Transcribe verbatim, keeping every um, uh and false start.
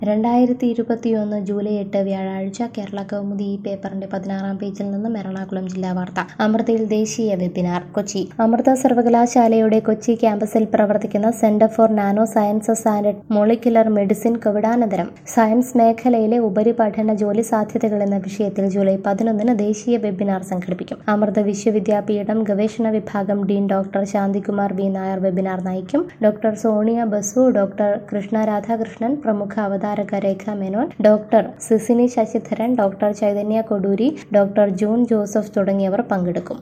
രണ്ടായിരത്തി ഇരുപത്തിയൊന്ന് ജൂലൈ എട്ട് വ്യാഴാഴ്ച കേരള കൗമുദി ഈ പേപ്പറിന്റെ പതിനാറാം പേജിൽ നിന്നും എറണാകുളം ജില്ലാ വാർത്ത. അമൃതയിൽ ദേശീയ വെബിനാർ. കൊച്ചി. അമൃത സർവകലാശാലയുടെ കൊച്ചി ക്യാമ്പസിൽ പ്രവർത്തിക്കുന്ന centre for nano sciences and molecular medicine കോവിഡാനന്തരം സയൻസ് മേഖലയിലെ ഉപരിപഠന ജോലി സാധ്യതകൾ എന്ന വിഷയത്തിൽ ജൂലൈ പതിനൊന്നിന് ദേശീയ വെബിനാർ സംഘടിപ്പിക്കും. അമൃത വിശ്വവിദ്യാപീഠം ഗവേഷണ വിഭാഗം dean doctor Shantikumar V Nair webinar നയിക്കും. ഡോക്ടർ സോണിയ ബസു, ഡോക്ടർ കൃഷ്ണ രാധാകൃഷ്ണൻ, പ്രമുഖ അവതാരക Rekha Menon, doctor Sisini Sasidharan, doctor Chaitanya Koduri, doctor June Joseph തുടങ്ങിയവർ പങ്കെടുക്കും.